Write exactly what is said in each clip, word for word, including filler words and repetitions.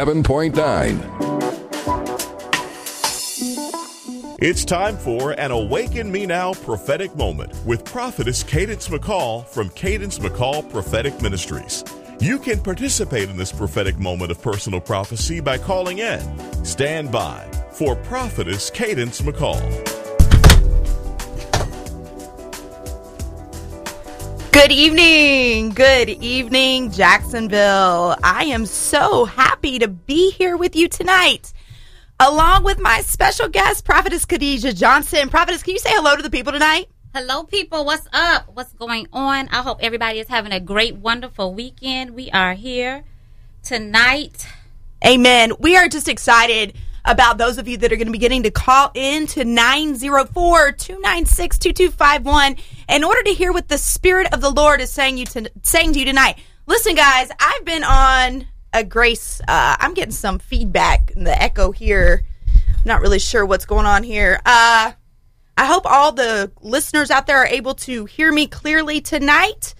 seven point nine. It's time for an Awaken Me Now prophetic moment with prophetess Cadence McCall from Cadence McCall Prophetic Ministries. You can participate in this prophetic moment of personal prophecy by calling in. Stand by for prophetess Cadence McCall. Good evening. Good evening, Jacksonville. I am so happy to be here with you tonight, along with my special guest, Prophetess Khadijah Johnson. Prophetess, can you say hello to the people tonight? Hello, people. What's up? What's going on? I hope everybody is having a great, wonderful weekend. We are here tonight. Amen. We are just excited about those of you that are going to be getting to call in to nine oh four, two nine six, two two five one in order to hear what the Spirit of the Lord is saying you to, saying to you tonight. Listen, guys, I've been on a grace. Uh, I'm getting some feedback in the echo here. I'm not really sure what's going on here. Uh, I hope all the listeners out there are able to hear me clearly tonight.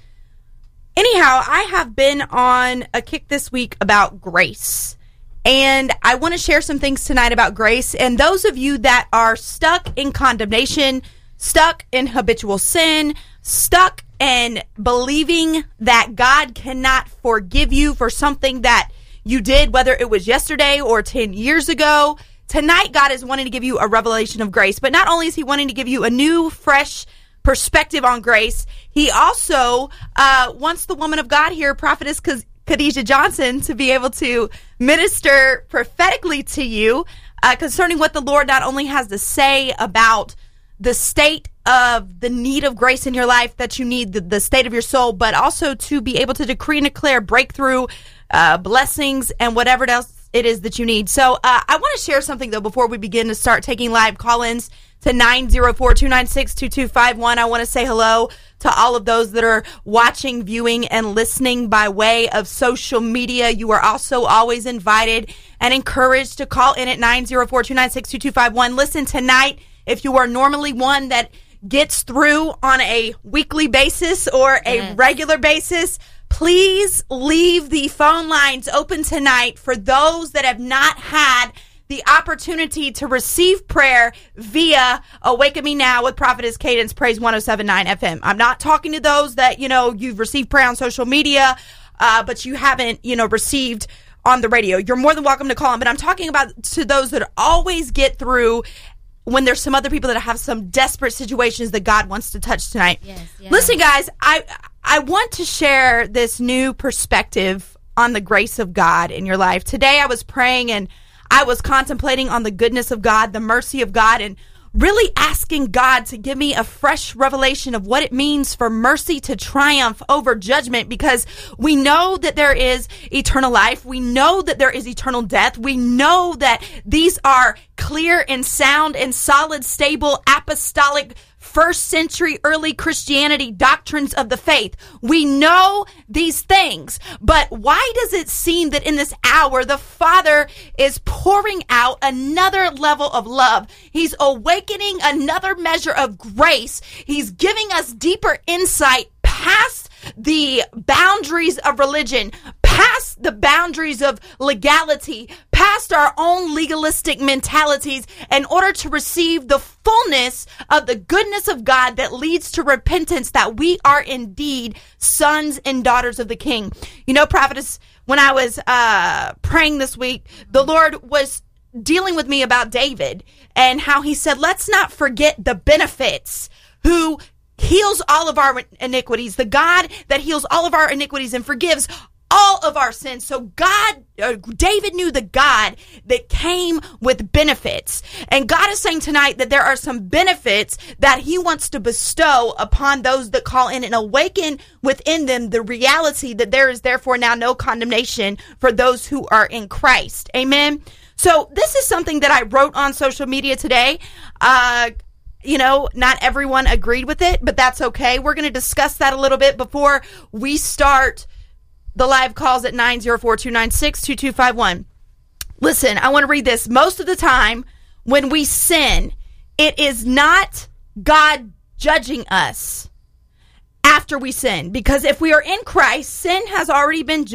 Anyhow, I have been on a kick this week about grace. And I want to share some things tonight about grace. And those of you that are stuck in condemnation, stuck in habitual sin, stuck in believing that God cannot forgive you for something that you did, whether it was yesterday or ten years ago, tonight God is wanting to give you a revelation of grace. But not only is he wanting to give you a new, fresh perspective on grace, he also uh, wants the woman of God here, Prophetess Khadijah Johnson, to be able to minister prophetically to you uh, concerning what the Lord not only has to say about the state of the need of grace in your life that you need, the, the state of your soul, but also to be able to decree and declare breakthrough, uh, blessings, and whatever else it is that you need. So uh, I want to share something, though, before we begin to start taking live call-ins to nine oh four, two nine six, two two five one. I want to say hello to all of those that are watching, viewing, and listening by way of social media. You are also always invited and encouraged to call in at nine oh four, two nine six, two two five one. Listen, tonight, if you are normally one that gets through on a weekly basis or a yes. regular basis, please leave the phone lines open tonight for those that have not had the opportunity to receive prayer via Awaken Me Now with Prophetess Cadence Praise one oh seven point nine F M. I'm not talking to those that, you know, you've received prayer on social media, uh, but you haven't, you know, received on the radio. You're more than welcome to call in, but I'm talking about to those that always get through when there's some other people that have some desperate situations that God wants to touch tonight. Yes, yes. Listen, guys, I I want to share this new perspective on the grace of God in your life. Today I was praying and I was contemplating on the goodness of God, the mercy of God, and really asking God to give me a fresh revelation of what it means for mercy to triumph over judgment, because we know that there is eternal life. We know that there is eternal death. We know that these are clear and sound and solid, stable, apostolic, first century early Christianity doctrines of the faith. We know these things, but why does it seem that in this hour the Father is pouring out another level of love? He's awakening another measure of grace. He's giving us deeper insight past the boundaries of religion, past the boundaries of legality, past our own legalistic mentalities, in order to receive the fullness of the goodness of God that leads to repentance, that we are indeed sons and daughters of the King. You know, Prophetess, when I was uh, praying this week, the Lord was dealing with me about David and how he said, let's not forget the benefits, who heals all of our iniquities, the God that heals all of our iniquities and forgives all of our sins. So God, uh, David knew the God that came with benefits. And God is saying tonight that there are some benefits that he wants to bestow upon those that call in and awaken within them the reality that there is therefore now no condemnation for those who are in Christ. Amen. So this is something that I wrote on social media today. Uh, You know, not everyone agreed with it, but that's okay. We're going to discuss that a little bit before we start the live calls at nine oh four, two nine six, two two five one. Listen, I want to read this. Most of the time when we sin, it is not God judging us after we sin. Because if we are in Christ, sin has already been judged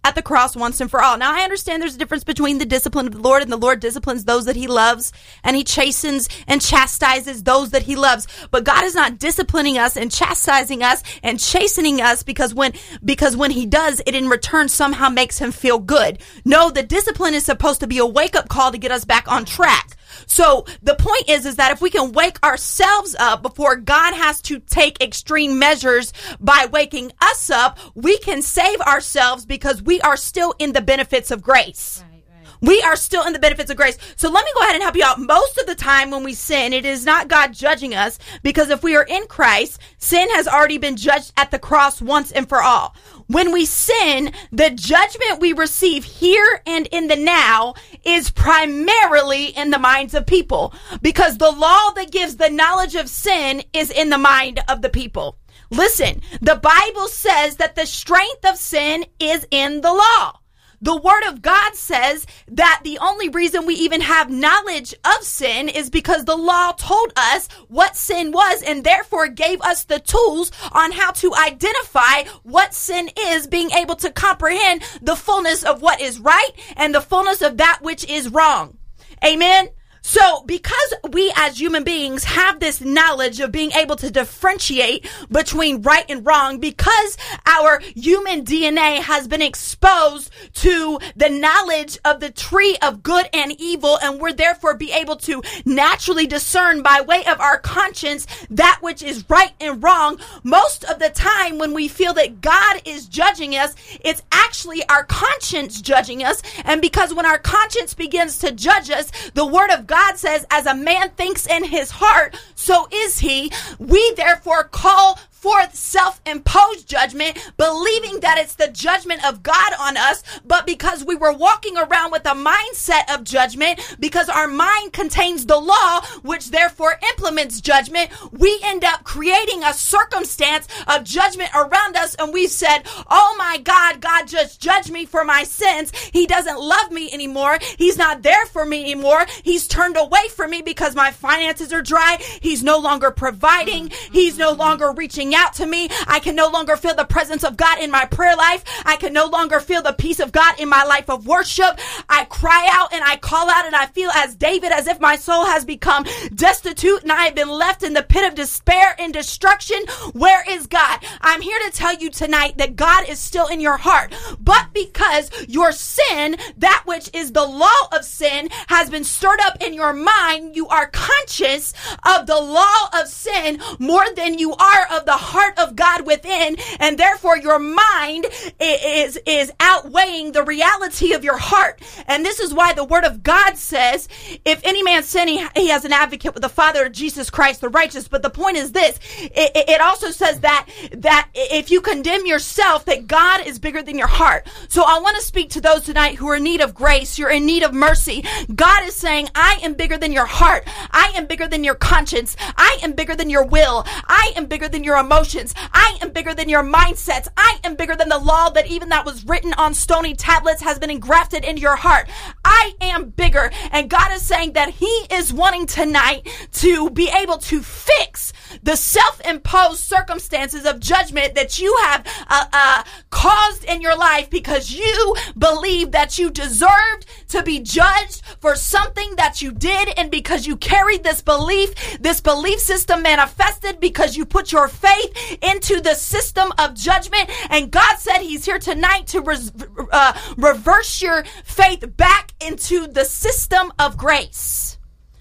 at the cross once and for all. Now, I understand there's a difference between the discipline of the Lord, and the Lord disciplines those that he loves, and he chastens and chastises those that he loves. But God is not disciplining us and chastising us and chastening us because when because when he does, it in return somehow makes him feel good. No, the discipline is supposed to be a wake-up call to get us back on track. So the point is, is that if we can wake ourselves up before God has to take extreme measures by waking us up, we can save ourselves because we are still in the benefits of grace. Right, right. We are still in the benefits of grace. So let me go ahead and help you out. Most of the time when we sin, it is not God judging us, because if we are in Christ, sin has already been judged at the cross once and for all. When we sin, the judgment we receive here and in the now is primarily in the minds of people, because the law that gives the knowledge of sin is in the mind of the people. Listen, the Bible says that the strength of sin is in the law. The word of God says that the only reason we even have knowledge of sin is because the law told us what sin was and therefore gave us the tools on how to identify what sin is, being able to comprehend the fullness of what is right and the fullness of that which is wrong. Amen. So because we as human beings have this knowledge of being able to differentiate between right and wrong, because our human D N A has been exposed to the knowledge of the tree of good and evil, and we're therefore be able to naturally discern by way of our conscience that which is right and wrong, most of the time when we feel that God is judging us, it's actually our conscience judging us. And because when our conscience begins to judge us, the word of God says, as a man thinks in his heart, so is he. We therefore call forth self-imposed judgment, believing that it's the judgment of God on us. But because we were walking around with a mindset of judgment, because our mind contains the law, which therefore implements judgment, we end up creating a circumstance of judgment around us. And we said, oh my God, God just judged me for my sins. He doesn't love me anymore. He's not there for me anymore. He's turned away from me because my finances are dry. He's no longer providing. He's no longer reaching out to me. I can no longer feel the presence of God in my prayer life. I can no longer feel the peace of God in my life of worship. I cry out and I call out and I feel as David, as if my soul has become destitute and I have been left in the pit of despair and destruction. Where is God? I'm here to tell you tonight that God is still in your heart, but because your sin, that which is the law of sin, has been stirred up in your mind, you are conscious of the law of sin more than you are of the heart of God within, and therefore your mind is is outweighing the reality of your heart. And this is why the word of God says, if any man sin, he, he has an advocate with the Father, Jesus Christ the righteous. But the point is this, it, it also says that that if you condemn yourself, that God is bigger than your heart. So I want to speak to those tonight who are in need of grace, you're in need of mercy. God is saying, I am bigger than your heart. I am bigger than your conscience. I am bigger than your will. I am bigger than your emotions. I am bigger than your mindsets. I am bigger than the law that even that was written on stony tablets has been engrafted into your heart. I am bigger. And God is saying that he is wanting tonight to be able to fix the self-imposed circumstances of judgment that you have uh, uh, caused in your life because you believe that you deserved to be judged for something that you did, and because you carried this belief, this belief system manifested because you put your faith into the system of judgment. And God said he's here tonight to res- uh, reverse your faith back into the system of grace.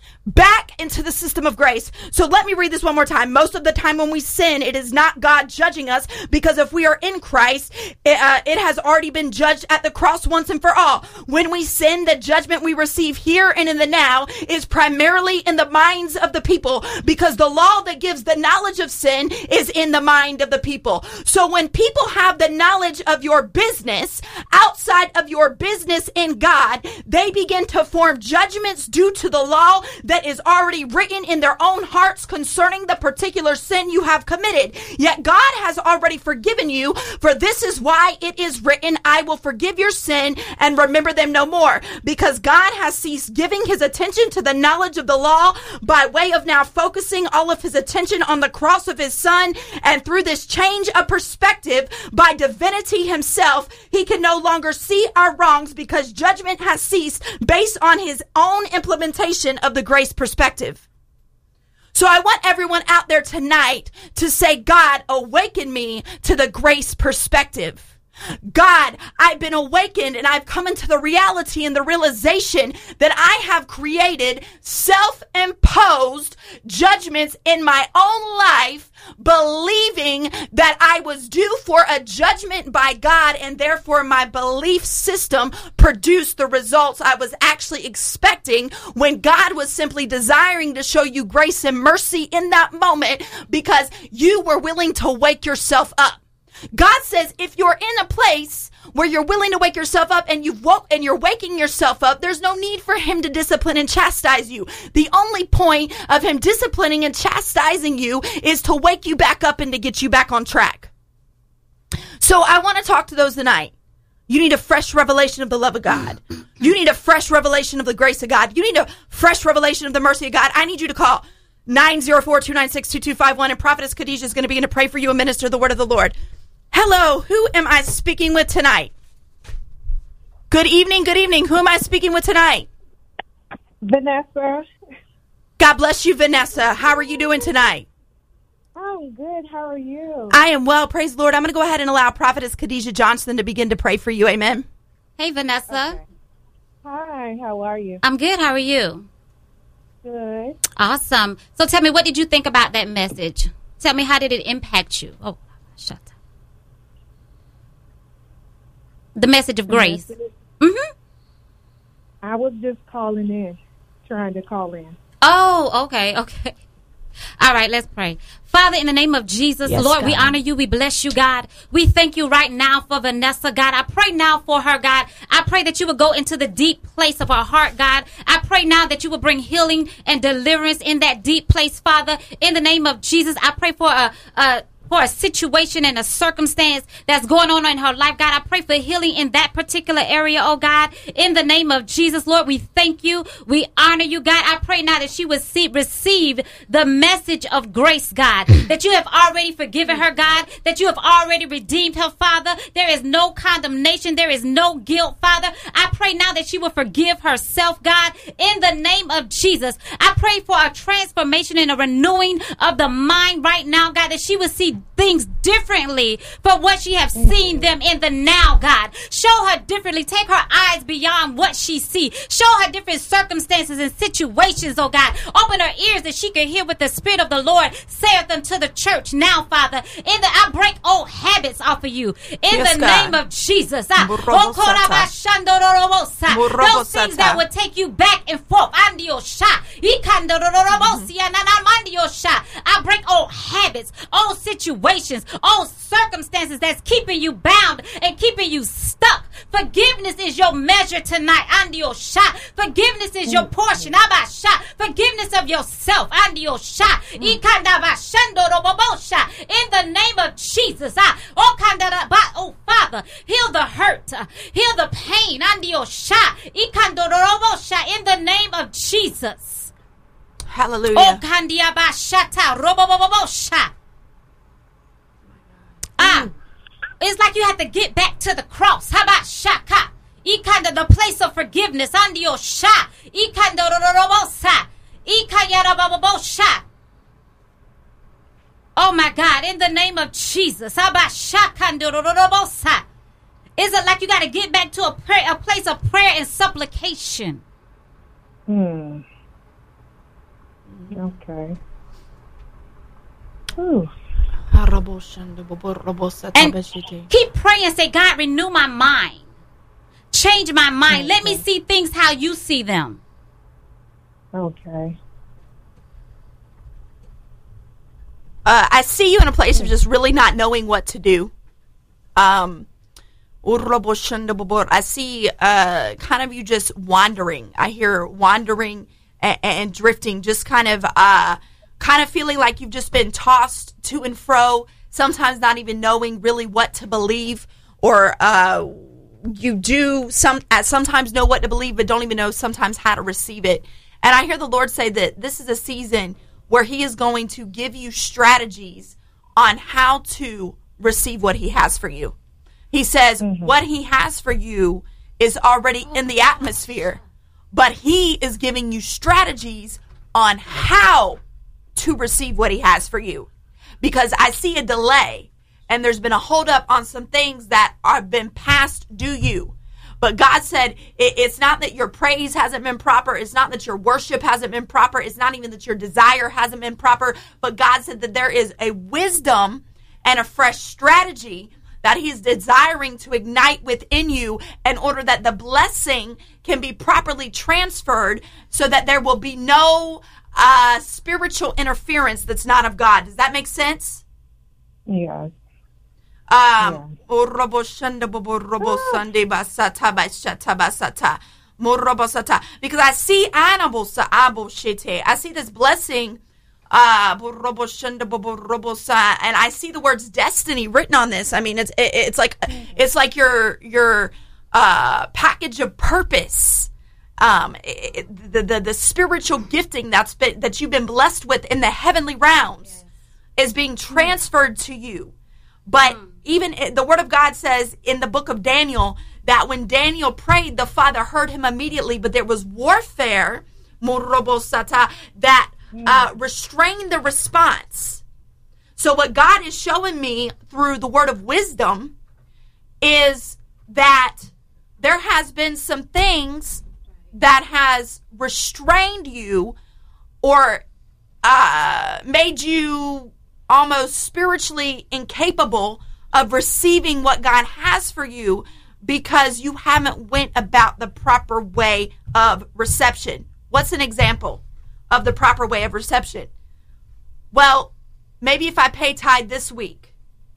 Back into the system of grace. So let me read this one more time. Most of the time when we sin, it is not God judging us, because if we are in Christ, it, uh, it has already been judged at the cross once and for all. When we sin, the judgment we receive here and in the now is primarily in the minds of the people, because the law that gives the knowledge of sin is in the mind of the people. So when people have the knowledge of your business outside of your business in God, they begin to form judgments due to the law that is already written in their own hearts concerning the particular sin you have committed. Yet God has already forgiven you, for this is why it is written, I will forgive your sin and remember them no more. Because God has ceased giving his attention to the knowledge of the law by way of now focusing all of his attention on the cross of his son. And through this change of perspective by divinity himself, he can no longer see our wrongs because judgment has ceased based on his own implementation of the grace perspective. So I want everyone out there tonight to say, God, awaken me to the grace perspective. God, I've been awakened and I've come into the reality and the realization that I have created self-imposed judgments in my own life, believing that I was due for a judgment by God, and therefore my belief system produced the results I was actually expecting when God was simply desiring to show you grace and mercy in that moment because you were willing to wake yourself up. God says if you're in a place where you're willing to wake yourself up and you've woke and you're waking yourself up, there's no need for him to discipline and chastise you. The only point of him disciplining and chastising you is to wake you back up and to get you back on track. So I want to talk to those tonight. You need a fresh revelation of the love of God. You need a fresh revelation of the grace of God. You need a fresh revelation of the mercy of God. I need you to call nine zero four, two nine six, two two five one, and Prophetess Khadijah is going to begin to pray for you and minister the word of the Lord. Hello, who am I speaking with tonight? Good evening, good evening. Who am I speaking with tonight? Vanessa. God bless you, Vanessa. How are you doing tonight? I'm good. How are you? I am well, praise the Lord. I'm going to go ahead and allow Prophetess Khadijah Johnson to begin to pray for you. Amen. Hey, Vanessa. Okay. Hi, how are you? I'm good. How are you? Good. Awesome. So tell me, what did you think about that message? Tell me, how did it impact you? Oh, shut up. The message of grace. Mm-hmm. I was just calling in, trying to call in. Oh, okay, okay. All right, let's pray. Father, in the name of Jesus, yes, Lord, God. we honor you. We bless you, God. We thank you right now for Vanessa, God. I pray now for her, God. I pray that you would go into the deep place of her heart, God. I pray now that you would bring healing and deliverance in that deep place, Father. In the name of Jesus, I pray for a, a for a situation and a circumstance that's going on in her life, God. I pray for healing in that particular area, oh God. In the name of Jesus, Lord, we thank you. We honor you, God. I pray now that she would see, receive the message of grace, God, that you have already forgiven her, God, that you have already redeemed her, Father. There is no condemnation. There is no guilt, Father. I pray now that she will forgive herself, God, in the name of Jesus. I pray for a transformation and a renewing of the mind right now, God, that she will see things differently for what she has seen them in the now, God. Show her differently. Take her eyes beyond what she sees. Show her different circumstances and situations, oh God. Open her ears that she can hear what the Spirit of the Lord saith unto the church now, Father. In the I break old habits off of you. In yes, the God. name of Jesus. Ah, those things that would take you back and forth. I break old habits, old situations. Situations, all circumstances that's keeping you bound and keeping you stuck. Forgiveness is your measure tonight. Andio shot. Forgiveness is your portion. Abasha. Forgiveness of yourself. Andio shot. Ikandabashando robobosha. In the name of Jesus. Oh, Father, heal the hurt. Heal the pain. Andio shot. Ikandorobosha. In the name of Jesus. Hallelujah. Oh, kandiabashata robobobosha. Ah, it's like you have to get back to the cross. How about shaka? Ikanda, the place of forgiveness. Andio sha. Ikanda rorobosa. Ikayarababosha. Oh my God, in the name of Jesus. How about shakanda rorobosa? Is it like you got to get back to a prayer, a place of prayer and supplication? Hmm. Okay. Ooh. And keep praying. Say, God, renew my mind. Change my mind. Okay. Let me see things how you see them. Okay. Uh, I see you in a place of just really not knowing what to do. Um, I see uh, kind of you just wandering. I hear wandering and, and drifting, just kind of uh, kind of feeling like you've just been tossed to and fro, sometimes not even knowing really what to believe, or uh, you do some at sometimes know what to believe, but don't even know sometimes how to receive it. And I hear the Lord say that this is a season where he is going to give you strategies on how to receive what he has for you. He says mm-hmm. what he has for you is already in the atmosphere, but he is giving you strategies on how to receive what he has for you. Because I see a delay, and there's been a holdup on some things that have been past due you. But God said it, it's not that your praise hasn't been proper. It's not that your worship hasn't been proper. It's not even that your desire hasn't been proper. But God said that there is a wisdom and a fresh strategy that he's desiring to ignite within you in order that the blessing can be properly transferred, so that there will be no uh, spiritual interference that's not of God. Does that make sense? Yes. Um, yeah. Because I see I see this blessing, uh, and I see the words destiny written on this. I mean, it's it, it's like it's like your your uh, package of purpose, um, it, the, the the spiritual gifting that's been, that you've been blessed with in the heavenly realms, yes. is being transferred to you. But mm. even it, the Word of God says in the book of Daniel that when Daniel prayed, the Father heard him immediately, but there was warfare, that uh, restrained the response. So what God is showing me through the word of wisdom is that there has been some things that has restrained you, or uh, made you almost spiritually incapable of receiving what God has for you, because you haven't went about the proper way of reception. What's an example of the proper way of reception? Well, maybe if I pay tithe this week,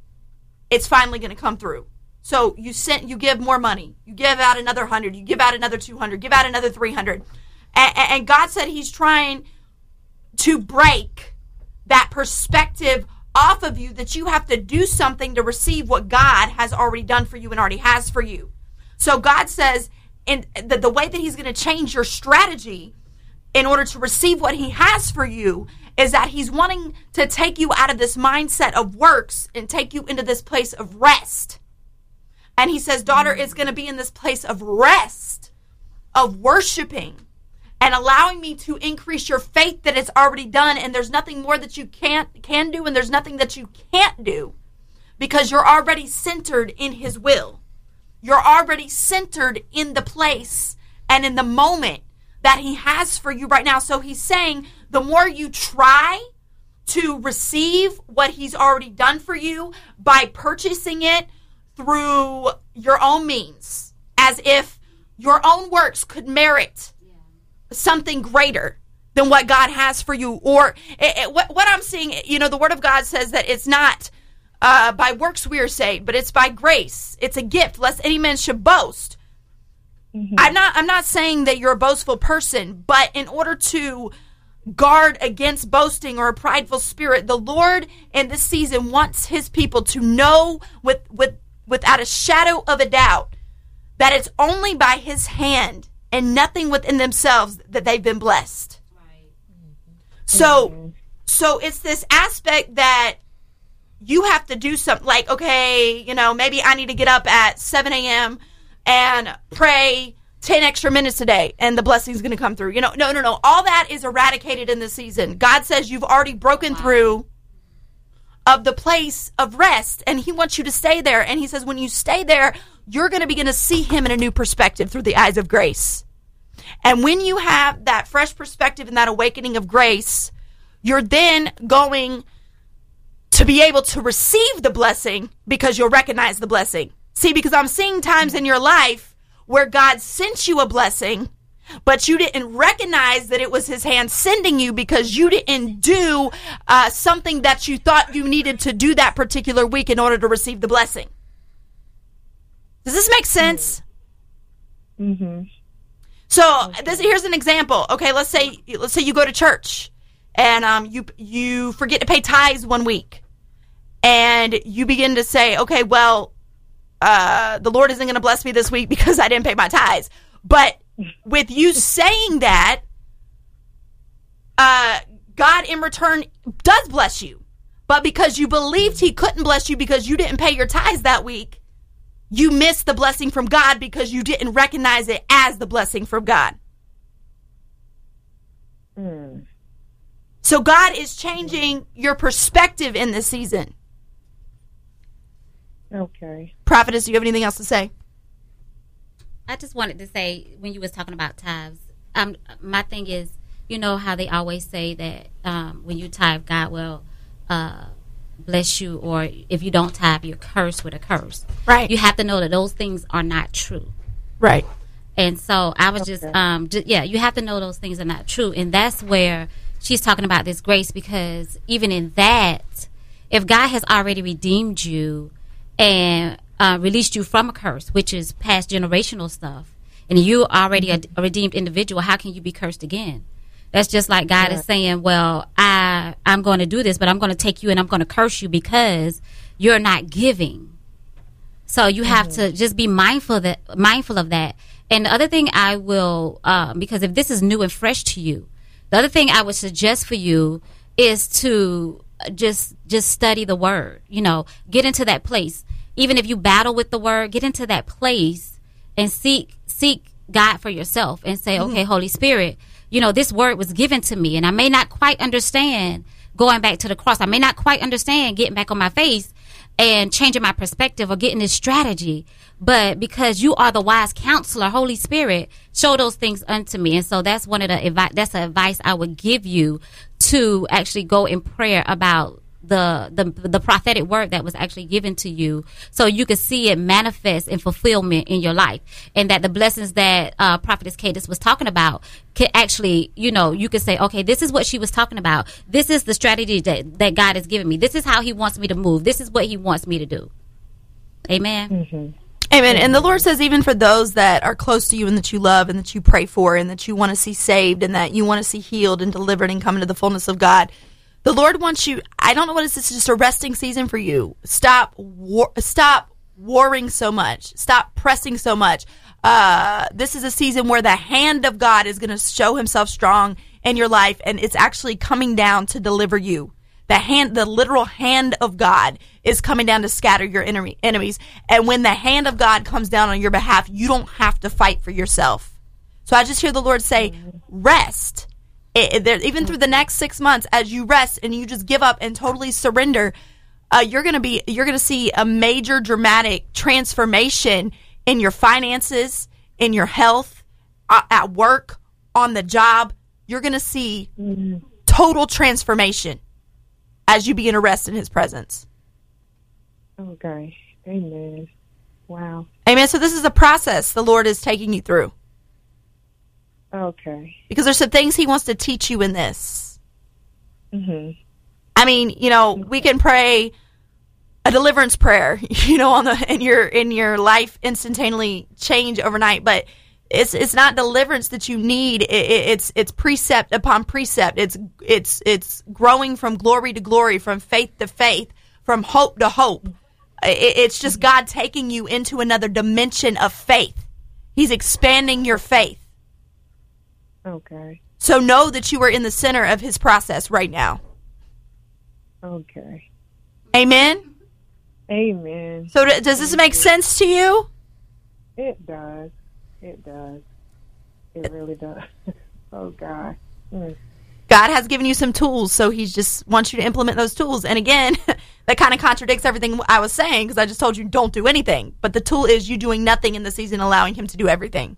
it's finally going to come through. So you sent, you give more money, you give out another hundred, you give out another two hundred, give out another three hundred, and, and God said He's trying to break that perspective off of you, that you have to do something to receive what God has already done for you and already has for you. So God says in the, the way that He's going to change your strategy in order to receive what He has for you is that He's wanting to take you out of this mindset of works and take you into this place of rest. And He says, daughter, it's going to be in this place of rest, of worshiping, and allowing me to increase your faith that it's already done, and there's nothing more that you can't can do, and there's nothing that you can't do, because you're already centered in His will. You're already centered in the place and in the moment that He has for you right now. So He's saying the more you try to receive what He's already done for you by purchasing it through your own means, as if your own works could merit something greater than what God has for you. Or it, it, what, what I'm seeing, you know, the Word of God says that it's not uh, by works we are saved, but it's by grace. It's a gift, lest any man should boast. Mm-hmm. I'm not. I'm not saying that you're a boastful person, but in order to guard against boasting or a prideful spirit, the Lord in this season wants His people to know with with without a shadow of a doubt that it's only by His hand and nothing within themselves that they've been blessed. Right. Mm-hmm. So, mm-hmm. so it's this aspect that you have to do something like, okay, you know, maybe I need to get up at seven a.m. and pray ten extra minutes a day, and the blessing's going to come through. You know, no, no, no. All that is eradicated in this season. God says you've already broken wow. through of the place of rest, and He wants you to stay there. And He says when you stay there, you're going to begin to see Him in a new perspective through the eyes of grace. And when you have that fresh perspective and that awakening of grace, you're then going to be able to receive the blessing because you'll recognize the blessing. See, because I'm seeing times in your life where God sent you a blessing, but you didn't recognize that it was His hand sending you because you didn't do uh, something that you thought you needed to do that particular week in order to receive the blessing. Does this make sense? Mm-hmm. So this here's an example. Okay, let's say let's say you go to church and um you you forget to pay tithes one week, and you begin to say, okay, well, uh, the Lord isn't going to bless me this week because I didn't pay my tithes. But with you saying that, uh, God in return does bless you. But because you believed He couldn't bless you because you didn't pay your tithes that week, you missed the blessing from God because you didn't recognize it as the blessing from God. Mm. So God is changing your perspective in this season. Okay. Prophetess, do you have anything else to say? I just wanted to say, when you was talking about tithes, um, my thing is, you know how they always say that um, when you tithe, God will uh, bless you, or if you don't tithe, you're cursed with a curse. Right. You have to know that those things are not true. Right. And so I was Okay. just, um, just, yeah, you have to know those things are not true. And that's where she's talking about this grace, because even in that, if God has already redeemed you and uh, released you from a curse, which is past generational stuff, and you already a, a redeemed individual, how can you be cursed again? That's just like God Yeah. is saying, well, I, I'm going to do this, but I'm going to take you and I'm going to curse you because you're not giving. So you have Mm-hmm. to just be mindful that mindful of that. And the other thing I will, um, because if this is new and fresh to you, the other thing I would suggest for you is to just just study the Word. You know, get into that place. Even if you battle with the Word, get into that place and seek seek God for yourself and say, Mm-hmm. okay, Holy Spirit, you know, this Word was given to me, and I may not quite understand going back to the cross. I may not quite understand getting back on my face and changing my perspective or getting this strategy. But because you are the wise counselor, Holy Spirit, show those things unto me. And so that's one of the advi- that's the advice I would give you, to actually go in prayer about the, the the prophetic word that was actually given to you, so you can see it manifest in fulfillment in your life, and that the blessings that uh, Prophetess Cadence was talking about can actually, you know, you can say, okay, this is what she was talking about. This is the strategy that, that God has given me. This is how He wants me to move. This is what He wants me to do. Amen. Mm-hmm. Amen. And the Lord says, even for those that are close to you and that you love and that you pray for and that you want to see saved and that you want to see healed and delivered and come into the fullness of God, the Lord wants you, I don't know what it is, it's just a resting season for you. Stop, war, stop warring so much. Stop pressing so much. Uh, this is a season where the hand of God is going to show Himself strong in your life, and it's actually coming down to deliver you. The hand, the literal hand of God is coming down to scatter your enemy, enemies. And when the hand of God comes down on your behalf, you don't have to fight for yourself. So I just hear the Lord say, rest. It, it, there, even through the next six months, as you rest and you just give up and totally surrender, uh, you're gonna be, you're gonna see a major dramatic transformation in your finances, in your health, uh, at work, on the job. You're gonna see Mm-hmm. total transformation as you begin to rest in His presence. Okay. Amen. Wow. Amen. So this is a process the Lord is taking you through, Okay. because there's some things He wants to teach you in this. Mm-hmm. I mean, you know, we can pray a deliverance prayer, you know, on the in your in your life instantaneously change overnight, but it's it's not deliverance that you need. It, it, it's it's precept upon precept. It's it's it's growing from glory to glory, from faith to faith, from hope to hope. It, it's just God taking you into another dimension of faith. He's expanding your faith. Okay. So know that you are in the center of His process right now. Okay. Amen? Amen. So d- does this make sense to you? It does. It does. It really does. Oh, God. Mm. God has given you some tools, so He just wants you to implement those tools. And again, that kind of contradicts everything I was saying, because I just told you don't do anything. But the tool is you doing nothing in the season, allowing Him to do everything.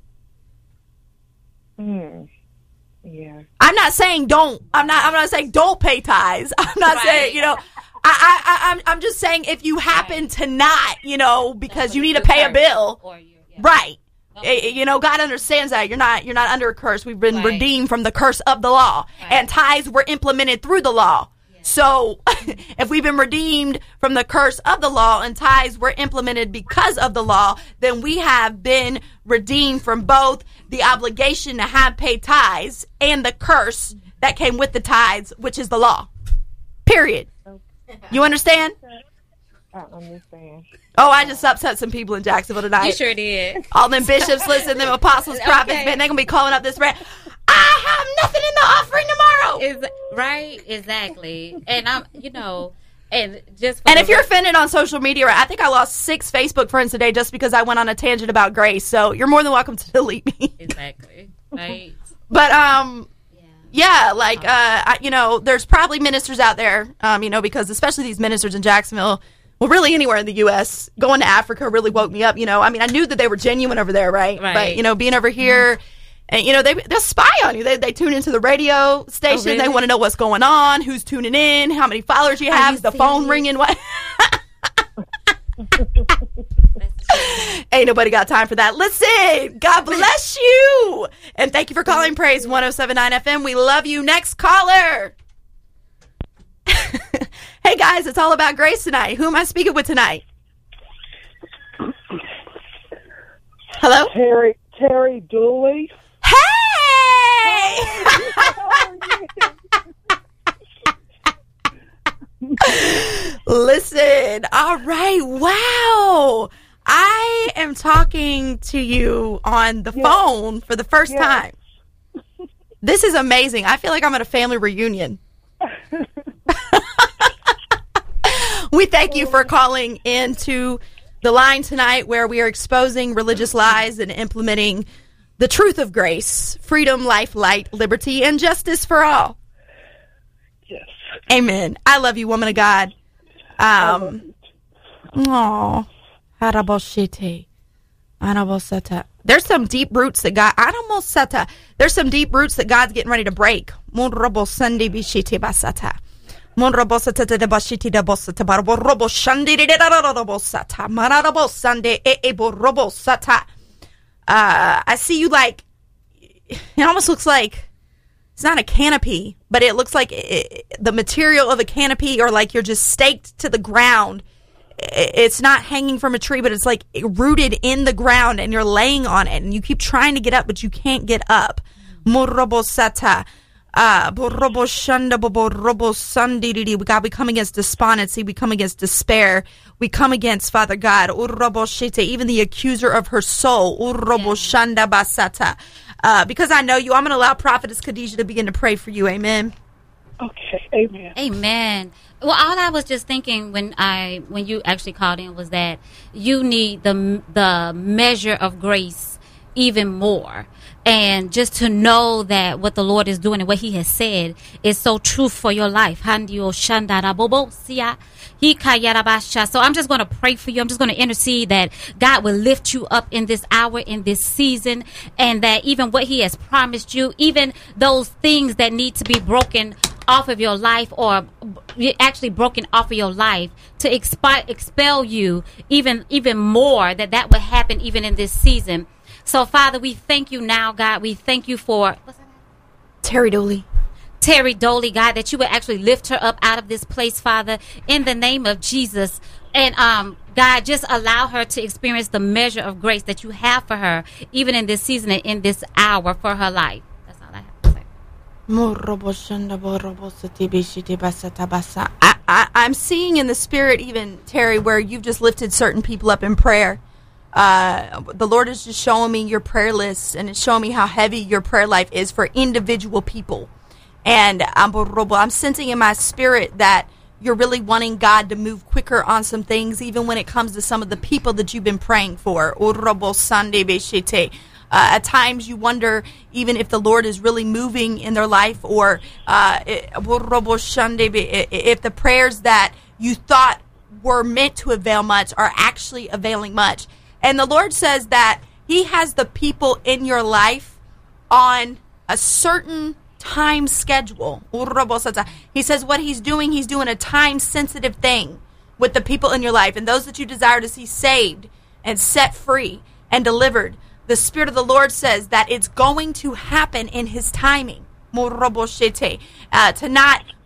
Mm. Yeah. I'm not saying don't. I'm not. I'm not saying don't pay tithes. I'm not Right. saying, you know. I, I, I, I'm, I'm just saying if you happen Right. to not, you know, because you need to You're pay a cursed, bill, or you're- yeah. right? Eh, You know, God understands that you're not. You're not under a curse. We've been Right. redeemed from the curse of the law, Right. and tithes were implemented through the law. Yeah. So if we've been redeemed from the curse of the law and tithes were implemented because of the law, then we have been redeemed from both the obligation to have paid tithes and the curse that came with the tithes, which is the law. Period. You understand? I understand. Oh, I just upset some people in Jacksonville tonight. You sure did. All them bishops, listen, them apostles, prophets, Okay. man, they're going to be calling up this rant. I have nothing in the offering tomorrow. Is right? Exactly. And I'm, you know, and just for And the if you're rest- offended on social media, I think I lost six Facebook friends today just because I went on a tangent about grace. So you're more than welcome to delete me. exactly right. But um, Yeah. yeah, like uh, I, you know, there's probably ministers out there, um, you know, because especially these ministers in Jacksonville, well, really anywhere in the U S, going to Africa really woke me up. You know, I mean, I knew that they were genuine over there, right? Right. But you know, being over here. And, you know, they they spy on you. They they tune into the radio station. Oh, really? They want to know what's going on, who's tuning in, how many followers you Are have, you the phone serious? ringing. What? Ain't nobody got time for that. Listen, God bless you. And thank you for calling Praise one oh seven point nine F M. We love you. Next caller. Hey, guys, it's all about grace tonight. Who am I speaking with tonight? Hello? Terry Terry Dooley. Hey! Listen, all right, wow. I am talking to you on the Yes. phone for the first Yes. time. This is amazing. I feel like I'm at a family reunion. We thank you for calling into the line tonight where we are exposing religious lies and implementing the truth of grace, freedom, life, light, liberty, and justice for all. Yes. Amen. I love you, woman of God. Um, Aw. Haraboshite. Anabosata. There's some deep roots that God, Anamosata. There's some deep roots that God's getting ready to break. Munrabosandi bishite basata. Munrabosata de bashiti de bosata. Barboroboshandi de darabosata. Marabosande e eborobosata. Uh, I see you like, it almost looks like, it's not a canopy, but it looks like it, the material of a canopy, or like you're just staked to the ground. It's not hanging from a tree, but it's like rooted in the ground and you're laying on it and you keep trying to get up, but you can't get up. Morobosata. Uh, boroboshanda boborobosandididi. God, we come against despondency. We come against despair. We come against, Father God, uroboshite, even the accuser of her soul. Uroboshanda basata. Uh, because I know you, I'm going to allow Prophetess Khadijah to begin to pray for you. Amen. Okay. Amen. Amen. Well, all I was just thinking when I when you actually called in was that you need the the measure of grace even more, and just to know that what the Lord is doing and what He has said is so true for your life. So I'm just going to pray for you. I'm just going to intercede that God will lift you up in this hour, in this season, and that even what He has promised you, even those things that need to be broken off of your life, or actually broken off of your life, to expi- expel you even even more, that that would happen even in this season. So, Father, we thank you now, God. We thank you for what's that? Terry Dooley. Terry Dooley, God, that you would actually lift her up out of this place, Father, in the name of Jesus. And, um, God, just allow her to experience the measure of grace that you have for her, even in this season and in this hour for her life. That's all I have to say. I, I, I'm seeing in the spirit, even, Terry, where you've just lifted certain people up in prayer. Uh, the Lord is just showing me your prayer list, and it's showing me how heavy your prayer life is for individual people. And I'm, I'm sensing in my spirit that you're really wanting God to move quicker on some things, even when it comes to some of the people that you've been praying for. Uh, at times you wonder even if the Lord is really moving in their life, or uh, if the prayers that you thought were meant to avail much are actually availing much. And the Lord says that He has the people in your life on a certain time schedule. He says what He's doing, He's doing a time-sensitive thing with the people in your life. And those that you desire to see saved and set free and delivered, the Spirit of the Lord says that it's going to happen in His timing. Uh, to not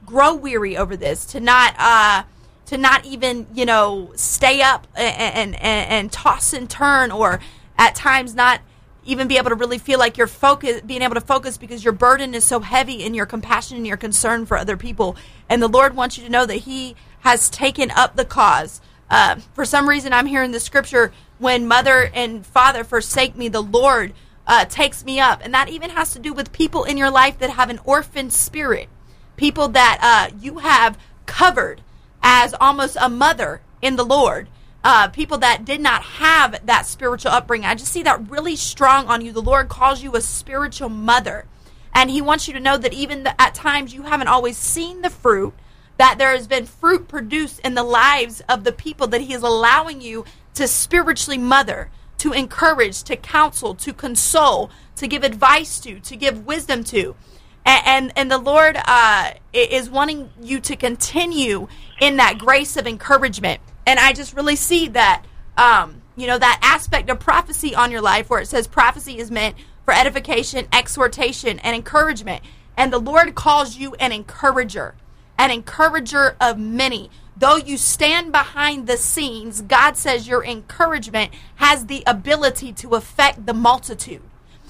grow weary over this, to not uh, to not even, you know, stay up and, and, and toss and turn, or at times not even be able to really feel like you're focus, being able to focus because your burden is so heavy in your compassion and your concern for other people. And the Lord wants you to know that he has taken up the cause. Uh, for some reason, I'm hearing the scripture, when mother and father forsake me, the Lord uh, takes me up. And that even has to do with people in your life that have an orphan spirit, people that uh, you have covered as almost a mother in the Lord. Uh, people that did not have that spiritual upbringing. I just see that really strong on you. The Lord calls you a spiritual mother. And he wants you to know that even the, at times you haven't always seen the fruit, that there has been fruit produced in the lives of the people that he is allowing you to spiritually mother, to encourage, to counsel, to console, to give advice to, to give wisdom to. And, and, and the Lord uh, is wanting you to continue in that grace of encouragement. And I just really see that, um, you know, that aspect of prophecy on your life where it says prophecy is meant for edification, exhortation, and encouragement. And the Lord calls you an encourager, an encourager of many. Though you stand behind the scenes, God says your encouragement has the ability to affect the multitude.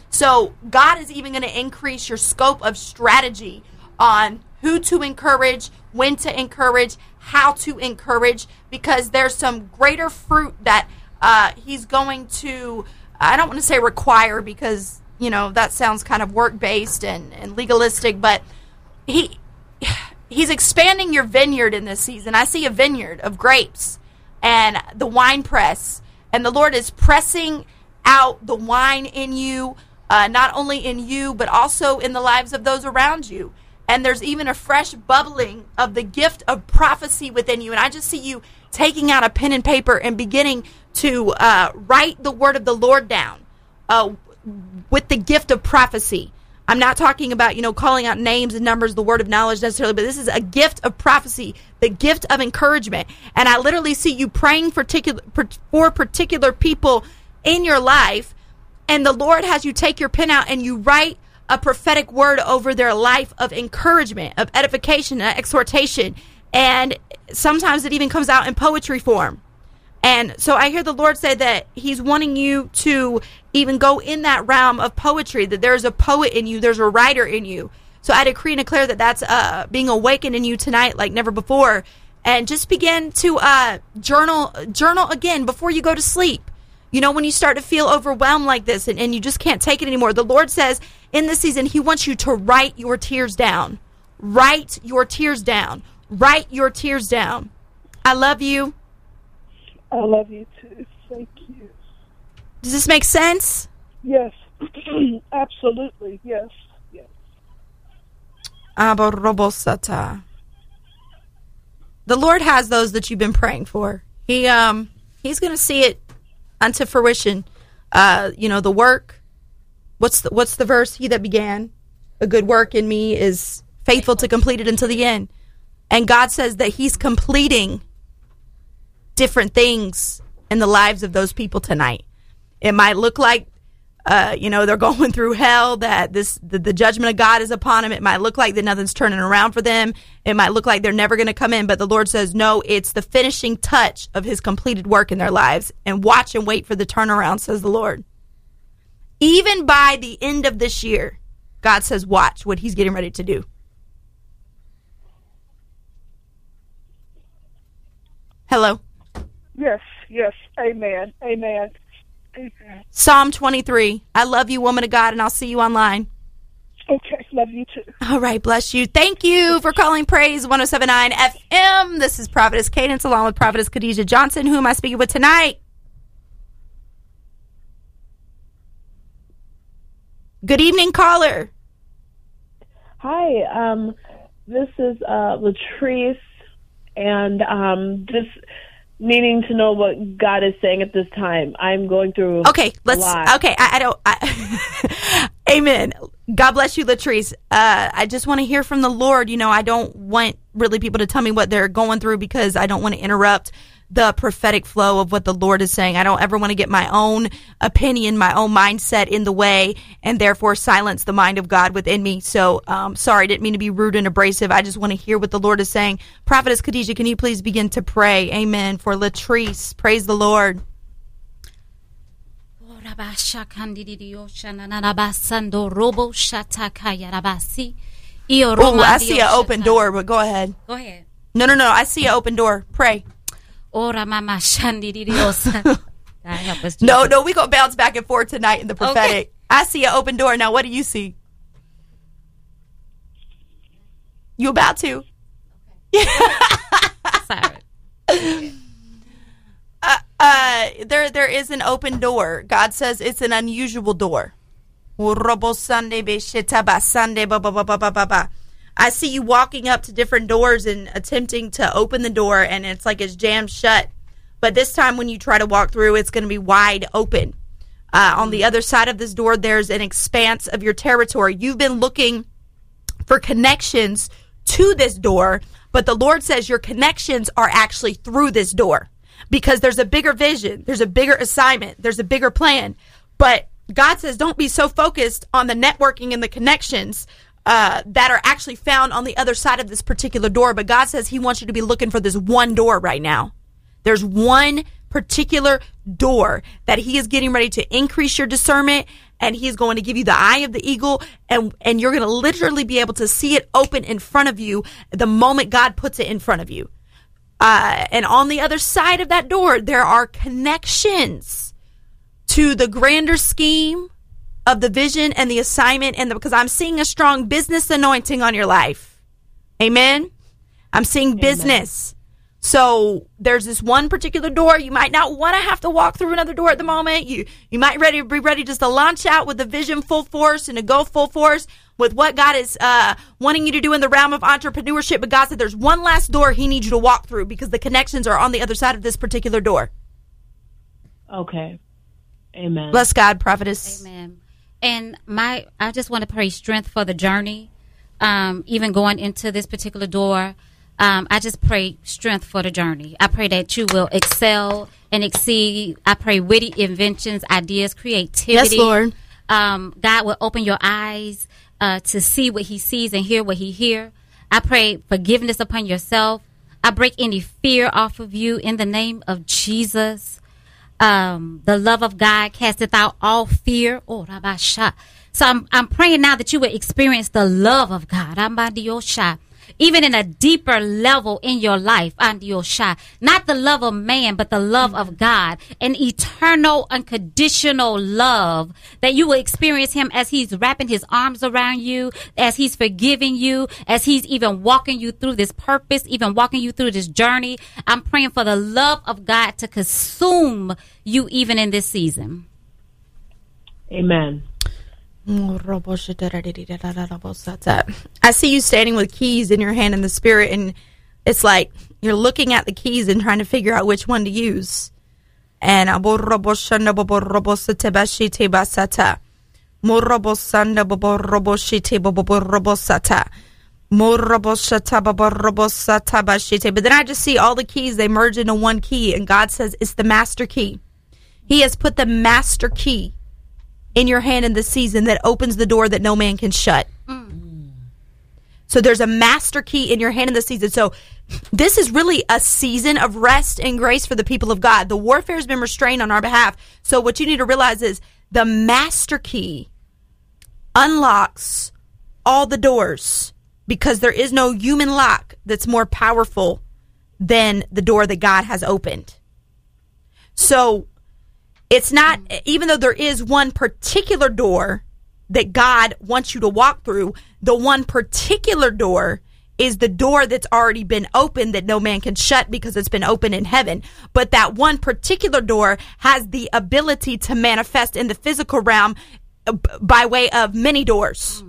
So God is even going to increase your scope of strategy on who to encourage, when to encourage, how to encourage, because there's some greater fruit that uh, he's going to, I don't want to say require, because, you know, that sounds kind of work-based and, and legalistic, but he he's expanding your vineyard in this season. I see a vineyard of grapes and the wine press, and the Lord is pressing out the wine in you, uh, not only in you, but also in the lives of those around you. And there's even a fresh bubbling of the gift of prophecy within you. And I just see you taking out a pen and paper and beginning to uh, write the word of the Lord down uh, with the gift of prophecy. I'm not talking about, you know, calling out names and numbers, the word of knowledge necessarily, but this is a gift of prophecy, the gift of encouragement. And I literally see you praying for particular, for particular people in your life, and the Lord has you take your pen out and you write a prophetic word over their life of encouragement, of edification, and exhortation. And sometimes it even comes out in poetry form. And so I hear the Lord say that he's wanting you to even go in that realm of poetry, that there's a poet in you, there's a writer in you. So I decree and declare that that's uh, being awakened in you tonight like never before. And just begin to uh, journal, journal again before you go to sleep. You know, when you start to feel overwhelmed like this and, and you just can't take it anymore, the Lord says in this season, he wants you to write your tears down. Write your tears down. Write your tears down. I love you. I love you too. Thank you. Does this make sense? Yes. Absolutely. Yes. Yes. The Lord has those that you've been praying for. He um he's going to see it unto fruition. Uh, you know, the work. What's the what's the verse? He that began a good work in me is faithful to complete it until the end. And God says that he's completing different things in the lives of those people tonight. It might look like, uh, you know, they're going through hell, that this the, the judgment of God is upon them. It might look like that nothing's turning around for them. It might look like they're never going to come in. But the Lord says, no, it's the finishing touch of his completed work in their lives. And watch and wait for the turnaround, says the Lord. Even by the end of this year, God says, watch what he's getting ready to do. Hello? Yes, yes. Amen. Amen. Amen. Psalm twenty-three. I love you, woman of God, and I'll see you online. Okay, love you too. All right, bless you. Thank you for calling Praise one oh seven point nine F M. This is Prophetess Cadence along with Prophetess Khadijah Johnson. Who am I speaking with tonight? Good evening, caller. Hi, um, this is uh, Latrice, and um, just needing to know what God is saying at this time. I'm going through okay. Let's a lot. okay. I, I don't. I, amen. God bless you, Latrice. Uh, I just want to hear from the Lord. You know, I don't want really people to tell me what they're going through because I don't want to interrupt the prophetic flow of what the Lord is saying. I don't ever want to get my own opinion, my own mindset in the way, and therefore silence the mind of God within me. So, um, sorry, didn't mean to be rude and abrasive. I just want to hear what the Lord is saying. Prophetess Khadijah, can you please begin to pray? Amen. For Latrice. Praise the Lord. Oh, I see an open door, but go ahead. Go ahead. No, no, no. I see an open door. Pray. Ora mama shandidiosa. God help us. No, no, we gonna bounce back and forth tonight in the prophetic. Okay. I see an open door. Now, what do you see? You about to? Sorry. Uh, uh, there, there is an open door. God says it's an unusual door. I see you walking up to different doors and attempting to open the door, and it's like it's jammed shut. But this time when you try to walk through, it's going to be wide open. Uh, on the other side of this door, there's an expanse of your territory. You've been looking for connections to this door, but the Lord says your connections are actually through this door because there's a bigger vision, there's a bigger assignment, there's a bigger plan. But God says don't be so focused on the networking and the connections Uh, that are actually found on the other side of this particular door. But God says he wants you to be looking for this one door right now. There's one particular door that he is getting ready to increase your discernment, and he is going to give you the eye of the eagle, and, and you're going to literally be able to see it open in front of you the moment God puts it in front of you. Uh, and on the other side of that door, there are connections to the grander scheme of the vision and the assignment, and the, because I'm seeing a strong business anointing on your life. Amen. I'm seeing Amen. Business. So there's this one particular door. You might not want to have to walk through another door at the moment. You you might ready be ready just to launch out with the vision full force and to go full force with what God is uh, wanting you to do in the realm of entrepreneurship. But God said there's one last door he needs you to walk through because the connections are on the other side of this particular door. Okay. Amen. Bless God, prophetess. Amen. And my, I just want to pray strength for the journey, um, even going into this particular door. Um, I just pray strength for the journey. I pray that you will excel and exceed. I pray witty inventions, ideas, creativity. Yes, Lord. Um, God will open your eyes uh, to see what he sees and hear what he hears. I pray forgiveness upon yourself. I break any fear off of you in the name of Jesus. Um, the love of God casteth out all fear. Oh, Rabasha. So I'm, I'm praying now that you will experience the love of God. Ambadiosha. Even in a deeper level in your life. Andiosha. Not the love of man, but the love of God. An eternal, unconditional love that you will experience him as he's wrapping his arms around you, as he's forgiving you, as he's even walking you through this purpose, even walking you through this journey. I'm praying for the love of God to consume you even in this season. Amen. I see you standing with keys in your hand in the spirit, and it's like you're looking at the keys and trying to figure out which one to use. And but then I just see all the keys, they merge into one key, and God says it's the master key. He has put the master key in your hand in this season that opens the door that no man can shut. Mm. So there's a master key in your hand in this season. So this is really a season of rest and grace for the people of God. The warfare has been restrained on our behalf. So what you need to realize is the master key unlocks all the doors because there is no human lock that's more powerful than the door that God has opened. So it's not, even though there is one particular door that God wants you to walk through, the one particular door is the door that's already been opened that no man can shut because it's been opened in heaven. But that one particular door has the ability to manifest in the physical realm by way of many doors.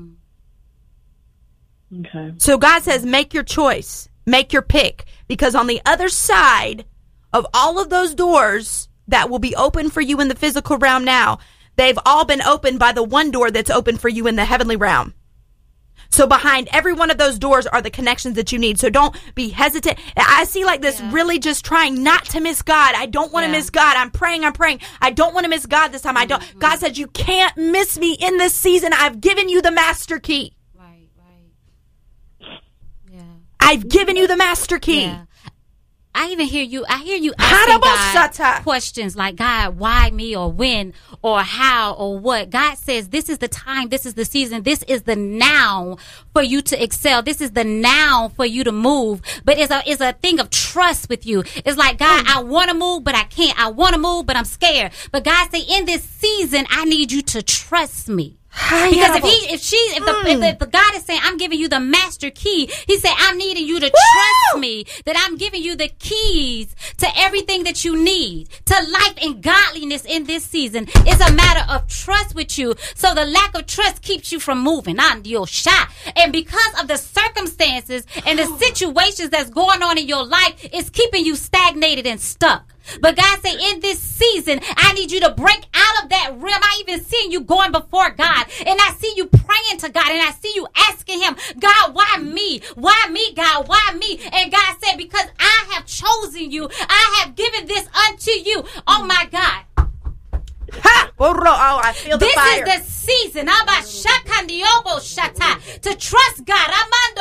Okay. So God says, make your choice, make your pick, because on the other side of all of those doors that will be open for you in the physical realm now, they've all been opened by the one door that's open for you in the heavenly realm. So behind every one of those doors are the connections that you need. So don't be hesitant. I see like this yeah. really just trying not to miss God. I don't want to yeah. miss God. I'm praying. I'm praying. I don't want to miss God this time. I don't. Mm-hmm. God said, you can't miss me in this season. I've given you the master key. Right, right. Yeah. I've given you the master key. Yeah. I even hear you. I hear you asking God questions like, God, why me, or when, or how, or what? God says this is the time. This is the season. This is the now for you to excel. This is the now for you to move. But it's a it's a thing of trust with you. It's like, God, I want to move, but I can't. I want to move, but I'm scared. But God say, in this season, I need you to trust me. Because if he, if she, if the, mm. if, the, if the God is saying, I'm giving you the master key, he said, I'm needing you to Woo! Trust me, that I'm giving you the keys to everything that you need, to life and godliness in this season. It's a matter of trust with you. So the lack of trust keeps you from moving on your shot. And because of the circumstances and the situations that's going on in your life, it's keeping you stagnated and stuck. But God said, in this season, I need you to break out of that realm. I even see you going before God, and I see you praying to God, and I see you asking him, God, why me? Why me, God? Why me? And God said, because I have chosen you. I have given this unto you. Oh, my God. Ha! Oh, I feel the this fire. This is the season to trust God.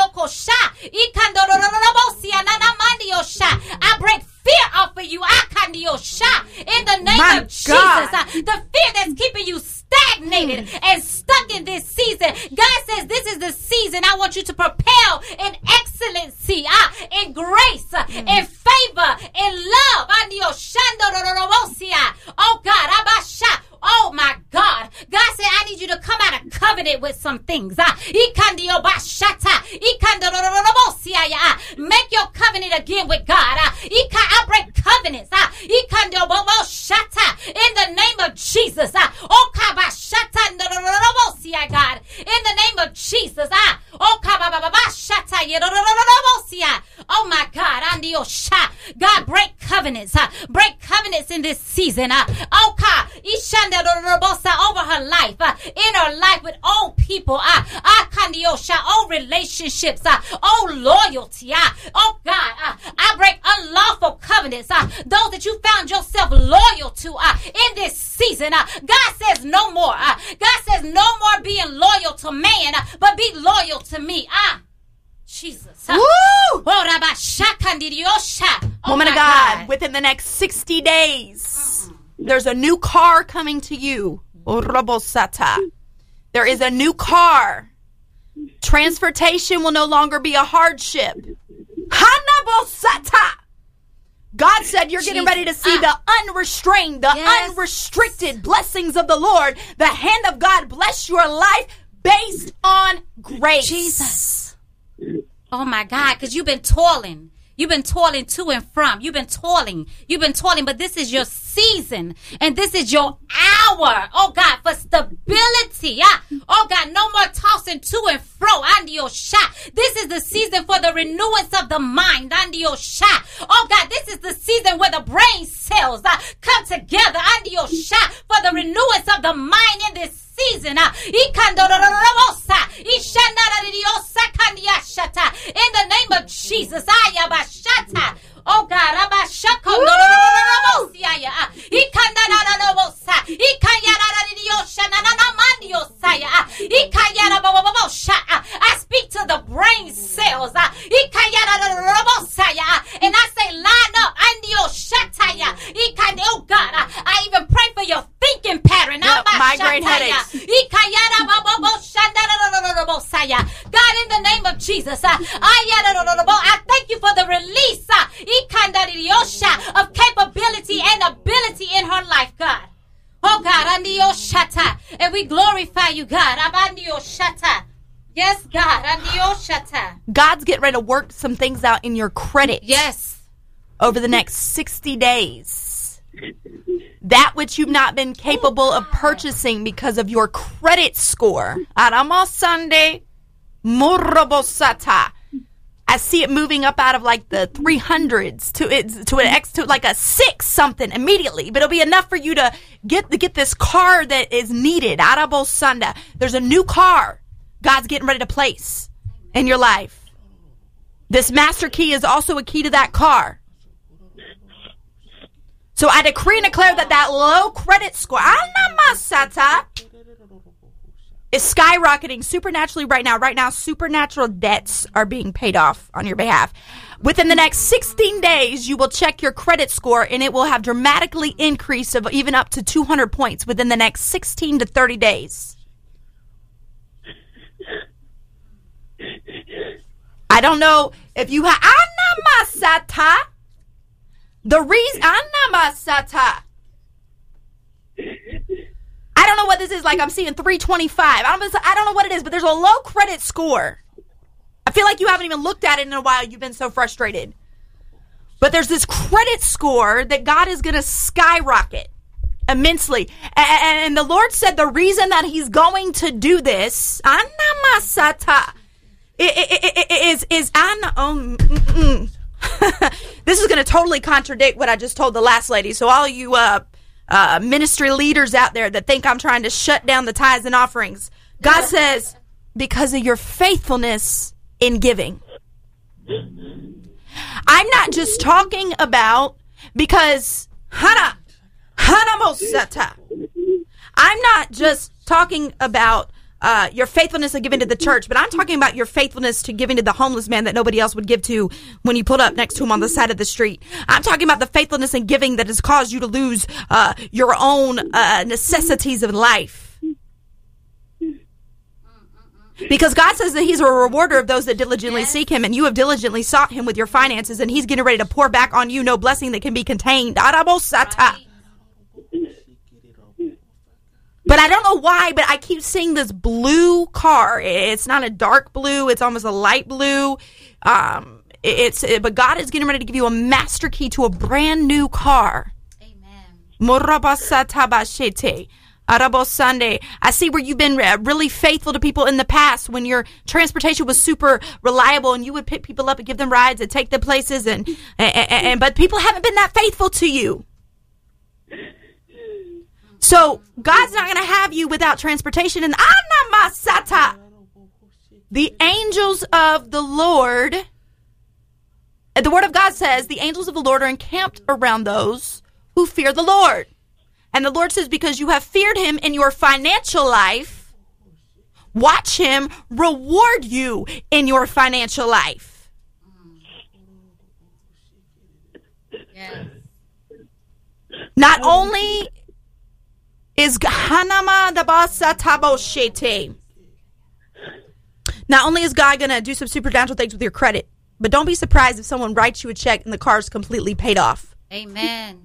I break fear off of you. In the name My of Jesus. God. The fear that's keeping you stagnated mm. and stuck in this season. God says this is the season I want you to propel in excellency, uh, in grace, uh, mm. in favor, in love. Oh God, oh my God. God said, I need you to come out of covenant with some things. Uh, make your covenant again with God. Uh, I break covenants. Uh, in the name of Jesus. Uh, oh God. In the name of Jesus. Uh, oh Oh my God, God, break covenants, uh, break covenants in this season. Uh, oh God, over her life, uh, in her life with old people, uh, old relationships, uh, old loyalty. Uh, oh God, uh, I break unlawful covenants, uh, those that you found yourself loyal to uh, in this season. Uh, God says no more. Uh, God says no more being loyal to man, uh, but be loyal to me. Ah. Uh, Jesus. Huh? Woo! Oh, Woman of God, God, within the next sixty days, mm. there's a new car coming to you. There is a new car. Transportation will no longer be a hardship. God said you're getting ready to see the unrestrained, the yes. unrestricted blessings of the Lord. The hand of God bless your life based on grace. Jesus. Oh my God, because you've been toiling. You've been toiling to and from. You've been toiling. You've been toiling, but this is your season. And this is your hour. Oh God, for stability. Yeah. Oh God, no more tossing to and fro. Under your shot. This is the season for the renewance of the mind. Under your shot. Oh God, this is the season where the brain cells uh, come together. Under your shot. For the renewance of the mind in this season. Uh, in the name of Jesus. Oh God, I speak to the brain cells, and I say, line up. Oh God, I even pray for your thinking pattern. Yep, migraine headaches. God, in the name of Jesus, I thank you for the release of capability and ability in her life, God. Oh God, and we glorify you, God. Yes, God. God's getting ready to work some things out in your credit. Yes. Over the next sixty days. That which you've not been capable of purchasing because of your credit score. Aramo Sunday, Murabosata. I see it moving up out of like the three hundreds to it to an X to like a six something immediately, but it'll be enough for you to get get this car that is needed. Arabo Sunda. There's a new car God's getting ready to place in your life. This master key is also a key to that car. So I decree and declare that that low credit score is skyrocketing supernaturally right now. Right now, supernatural debts are being paid off on your behalf. Within the next sixteen days, you will check your credit score, and it will have dramatically increased of even up to two hundred points within the next sixteen to thirty days. I don't know if you have... Anamasata. The reason... Anamasata. I don't know what this is. Like, I'm seeing three twenty-five. I don't, I don't know what it is, but there's a low credit score. I feel like you haven't even looked at it in a while. You've been so frustrated. But there's this credit score that God is going to skyrocket immensely. And, and the Lord said the reason that he's going to do this, Anamasata, is, is, um, this is going to totally contradict what I just told the last lady. So all you uh, uh, ministry leaders out there that think I'm trying to shut down the tithes and offerings, God says, because of your faithfulness in giving. I'm not just talking about because Hana, Hana Mosata. I'm not just talking about uh, your faithfulness of giving to the church, but I'm talking about your faithfulness to giving to the homeless man that nobody else would give to when you pulled up next to him on the side of the street. I'm talking about the faithfulness in giving that has caused you to lose uh, your own uh, necessities of life. Because God says that he's a rewarder of those that diligently yes. seek him, and you have diligently sought him with your finances, and he's getting ready to pour back on you no blessing that can be contained. Right. But I don't know why, but I keep seeing this blue car. It's not a dark blue. It's almost a light blue. Um, it's But God is getting ready to give you a master key to a brand new car. Amen. Arabo Sunday. I see where you've been really faithful to people in the past when your transportation was super reliable and you would pick people up and give them rides and take them places, and, and, and, and but people haven't been that faithful to you. So God's not going to have you without transportation. And Anamasata, the angels of the Lord, the word of God says the angels of the Lord are encamped around those who fear the Lord. And the Lord says, because you have feared him in your financial life, watch him reward you in your financial life. Yes. Not only is Hanama Dabasa Taboshete, not only is God going to do some supernatural things with your credit, but don't be surprised if someone writes you a check and the car's completely paid off. Amen.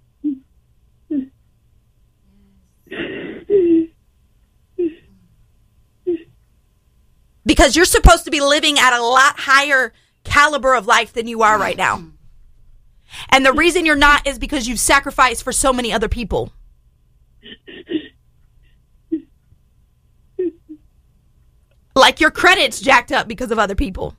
Because you're supposed to be living at a lot higher caliber of life than you are right now. And the reason you're not is because you've sacrificed for so many other people. Like your credit's jacked up because of other people.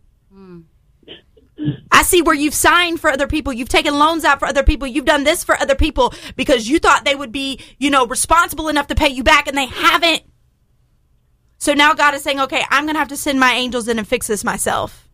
I see where you've signed for other people. You've taken loans out for other people. You've done this for other people because you thought they would be, you know, responsible enough to pay you back, and they haven't. So now God is saying, okay, I'm going to have to send my angels in and fix this myself.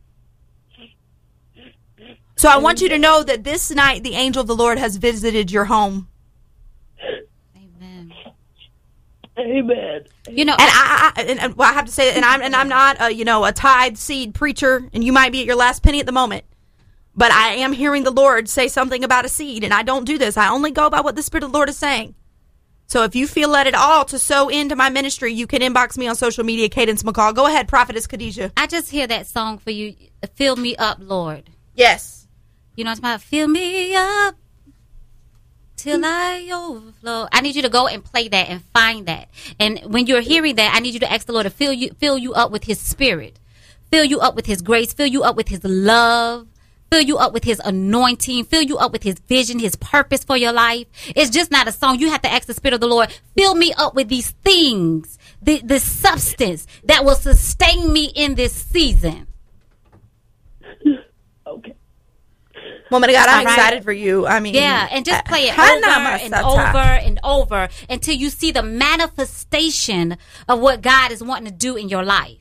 So I want you to know that this night the angel of the Lord has visited your home. Amen. Amen. You know, and I, I and, and well, I have to say, and I'm and I'm not a you know a tithe seed preacher, and you might be at your last penny at the moment, but I am hearing the Lord say something about a seed, and I don't do this. I only go by what the Spirit of the Lord is saying. So if you feel led at all to sow into my ministry, you can inbox me on social media, Cadence McCall. Go ahead, Prophetess Khadijah. I just hear that song for you, Fill Me Up, Lord. Yes. You know what I'm talking about? Fill me up till I overflow. I need you to go and play that and find that. And when you're hearing that, I need you to ask the Lord to fill you, fill you up with his spirit. Fill you up with his grace. Fill you up with his love. Fill you up with his anointing. Fill you up with his vision, his purpose for your life. It's just not a song. You have to ask the Spirit of the Lord, fill me up with these things, the, the substance that will sustain me in this season. Okay. Woman of God, I'm All right? excited for you. I mean, Yeah, and just play it Hana over and Masata. over and over until you see the manifestation of what God is wanting to do in your life.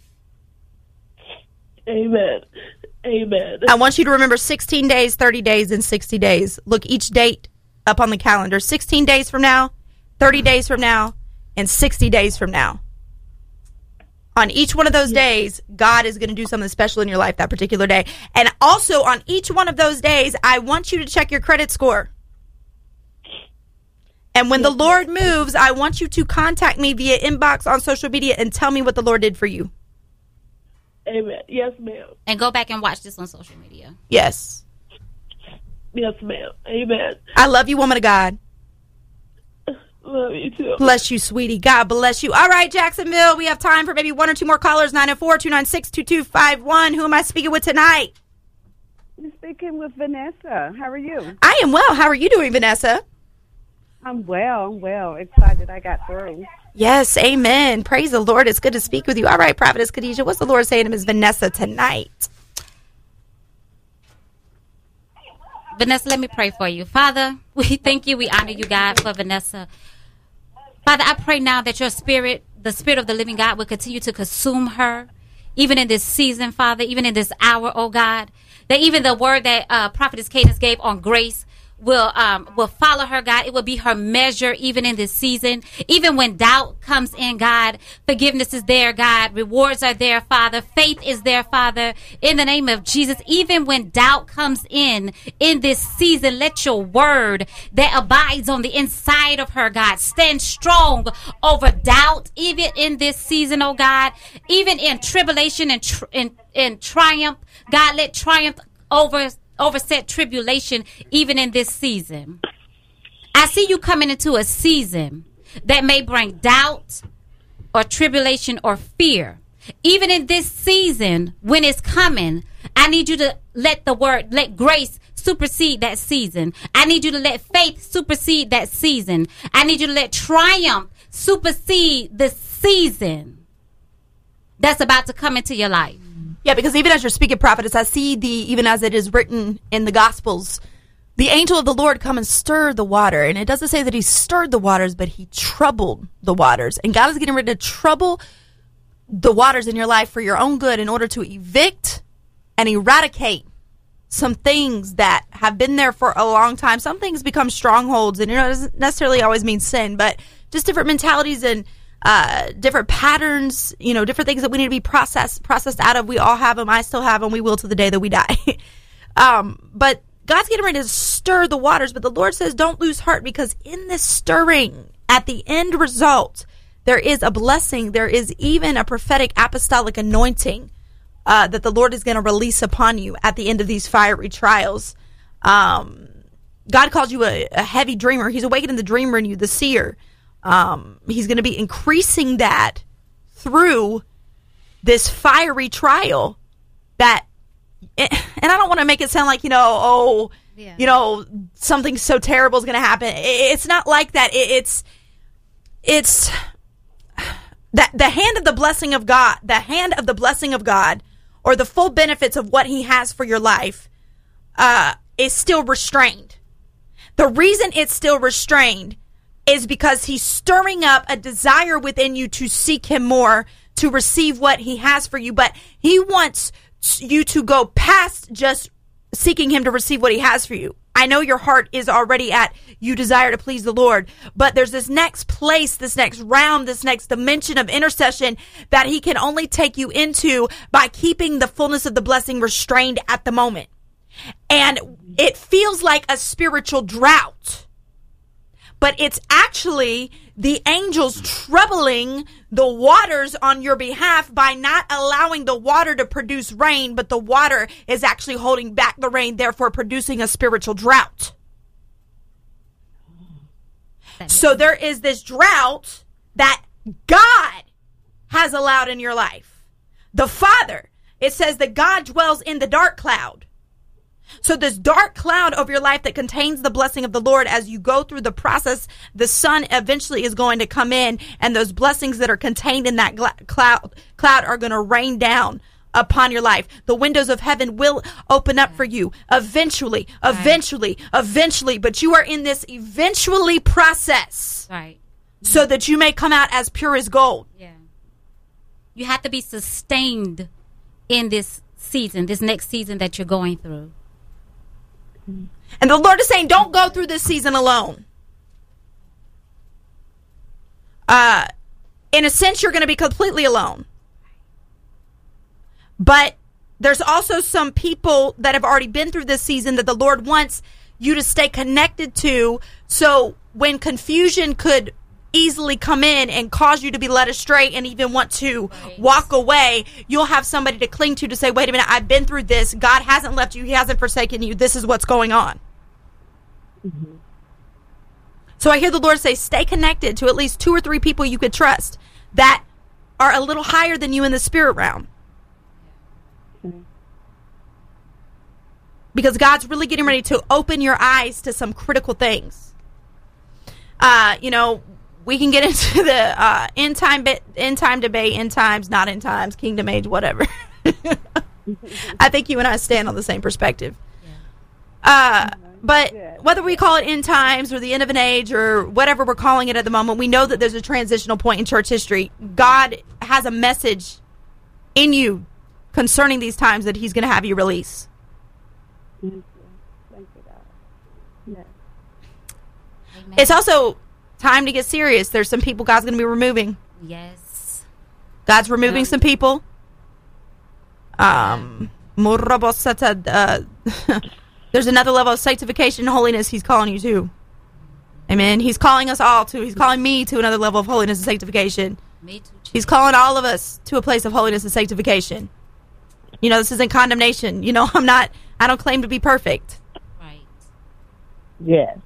Amen. Amen. I want you to remember sixteen days, thirty days, and sixty days. Look each date up on the calendar. sixteen days from now, thirty days from now, and sixty days from now. On each one of those days, God is going to do something special in your life that particular day. And also on each one of those days, I want you to check your credit score. And when the Lord moves, I want you to contact me via inbox on social media and tell me what the Lord did for you. Amen. Yes, ma'am. And go back and watch this on social media. Yes. Yes, ma'am. Amen. I love you, woman of God. Love you too. Bless you, sweetie. God bless you. All right, Jacksonville, we have time for maybe one or two more callers. nine oh four, two nine six, two two five one. Who am I speaking with tonight? You're speaking with Vanessa. How are you? I am well. How are you doing, Vanessa? I'm well. I'm well. Excited I got through. Yes, amen. Praise the Lord. It's good to speak with you. All right, Prophetess Khadijah, what's the Lord saying to Miss Vanessa tonight? Vanessa, let me pray for you. Father, we thank you. We honor you, God, for Vanessa. Father, I pray now that your spirit, the spirit of the living God, will continue to consume her, even in this season, Father, even in this hour, oh God, that even the word that uh, Prophetess Cadence gave on grace will um, will follow her, God. It will be her measure even in this season. Even when doubt comes in, God, forgiveness is there, God. Rewards are there, Father. Faith is there, Father. In the name of Jesus, even when doubt comes in, in this season, let your word that abides on the inside of her, God, stand strong over doubt, even in this season, oh God. Even in tribulation and tr- in, in triumph, God, let triumph over overset tribulation even in this season. I see you coming into a season that may bring doubt or tribulation or fear. Even in this season, when it's coming, I need you to let the word, let grace supersede that season. I need you to let faith supersede that season. I need you to let triumph supersede the season that's about to come into your life. Yeah, because even as you're speaking, prophetess, I see the, even as it is written in the Gospels, the angel of the Lord come and stir the water. And it doesn't say that he stirred the waters, but he troubled the waters. And God is getting ready to trouble the waters in your life for your own good in order to evict and eradicate some things that have been there for a long time. Some things become strongholds, and you know, it doesn't necessarily always mean sin, but just different mentalities and Uh, different patterns, you know, different things that we need to be processed, processed out of. We all have them. I still have them. We will to the day that we die. um, but God's getting ready to stir the waters. But the Lord says, don't lose heart, because in this stirring, at the end result, there is a blessing. There is even a prophetic apostolic anointing uh, that the Lord is going to release upon you at the end of these fiery trials. Um, God calls you a, a heavy dreamer. He's awakening the dreamer in you, the seer. Um, he's going to be increasing that through this fiery trial that, and I don't want to make it sound like, you know, oh, yeah. you know, something so terrible is going to happen. It's not like that. It's, it's that the hand of the blessing of God, the hand of the blessing of God, or the full benefits of what he has for your life, uh, is still restrained. The reason it's still restrained is because he's stirring up a desire within you to seek him more, to receive what he has for you. But he wants you to go past just seeking him to receive what he has for you. I know your heart is already at, you desire to please the Lord, but there's this next place, this next realm, this next dimension of intercession that he can only take you into by keeping the fullness of the blessing restrained at the moment. And it feels like a spiritual drought. But it's actually the angels troubling the waters on your behalf by not allowing the water to produce rain, but the water is actually holding back the rain, therefore producing a spiritual drought. So there is this drought that God has allowed in your life. The Father, it says that God dwells in the dark cloud. So this dark cloud over your life that contains the blessing of the Lord, as you go through the process, the sun eventually is going to come in, and those blessings that are contained in that gla- cloud cloud are going to rain down upon your life. The windows of heaven will open up for you eventually, eventually, right. eventually. But you are in this eventually process, right? So that you may come out as pure as gold. Yeah. You have to be sustained in this season, this next season that you're going through. And the Lord is saying, don't go through this season alone. Uh, in a sense, you're going to be completely alone. But there's also some people that have already been through this season that the Lord wants you to stay connected to. So when confusion could easily come in and cause you to be led astray and even want to right. walk away, you'll have somebody to cling to to say, wait a minute, I've been through this. God hasn't left you. He hasn't forsaken you. This is what's going on. Mm-hmm. So I hear the Lord say, stay connected to at least two or three people you could trust that are a little higher than you in the spirit realm. Mm-hmm. Because God's really getting ready to open your eyes to some critical things. Uh, you know, we can get into the uh, end time bit, end time debate, end times, not end times, kingdom age, whatever. I think you and I stand on the same perspective. Uh, but whether we call it end times or the end of an age or whatever we're calling it at the moment, we know that there's a transitional point in church history. God has a message in you concerning these times that He's going to have you release. Thank you. Thank you, God. Yeah. It's also time to get serious. There's some people God's going to be removing. Yes. God's removing um, some people. Um, uh, there's another level of sanctification and holiness He's calling you to. Amen. He's calling us all to. He's calling me to another level of holiness and sanctification. Me too. He's calling all of us to a place of holiness and sanctification. You know, this isn't condemnation. You know, I'm not, I don't claim to be perfect. Right. Yes.